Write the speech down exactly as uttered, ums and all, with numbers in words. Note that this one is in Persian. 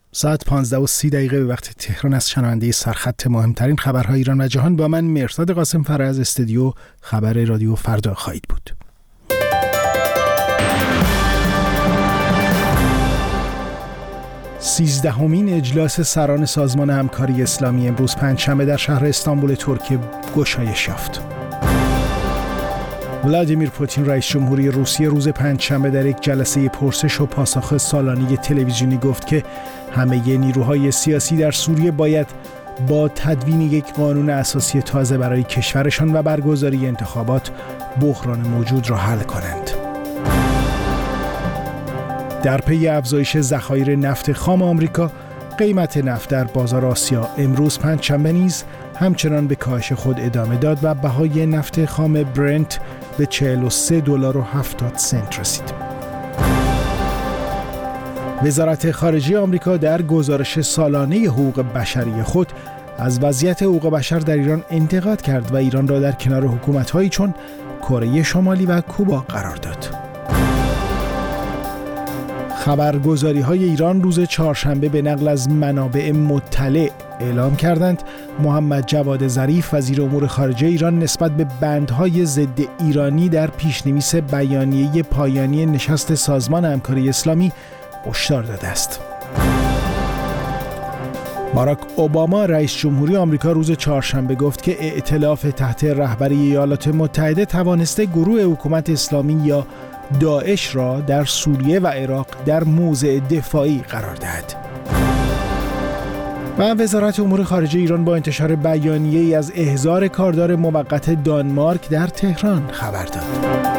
ساعت پانزده و سی دقیقه به وقت تهران از شنونده سرخط مهمترین خبرهای ایران و جهان با من مرصاد قاسم فر از استودیو خبر رادیو فردا خواهید بود. سیزدهمین اجلاس سران سازمان همکاری اسلامی امروز پنجشنبه در شهر استانبول ترکیه گشایش یافت. ولادیمیر پوتین رئیس جمهوری روسیه روز پنجشنبه در یک جلسه پرسش و پاسخ سالانه تلویزیونی گفت که همه نیروهای سیاسی در سوریه باید با تدوین یک قانون اساسی تازه برای کشورشان و برگزاری انتخابات بحران موجود را حل کنند. در پی افزایش ذخایر نفت خام آمریکا، قیمت نفت در بازار آسیا امروز پنجشنبه نیز همچنان به کاهش خود ادامه داد و بهای نفت خام برنت به چهل و سه دلار و هفتاد سنت رسید. وزارت خارجه آمریکا در گزارش سالانه حقوق بشری خود از وضعیت حقوق بشر در ایران انتقاد کرد و ایران را در کنار حکومت‌هایی چون کره شمالی و کوبا قرار داد. خبرگزاری‌های ایران روز چهارشنبه به نقل از منابع مطلع اعلام کردند محمد جواد ظریف وزیر امور خارجه ایران نسبت به بندهای ضد ایرانی در پیشنویس بیانیه پایانی نشست سازمان همکاری اسلامی هشدار داده است. باراک اوباما رئیس جمهوری آمریکا روز چهارشنبه گفت که ائتلاف تحت رهبری ایالات متحده توانسته گروه حکومت اسلامی یا داعش را در سوریه و عراق در موضع دفاعی قرار دهد. و وزارت امور خارجه ایران با انتشار بیانیه‌ای از احضار کاردار موقت دانمارک در تهران خبر داد.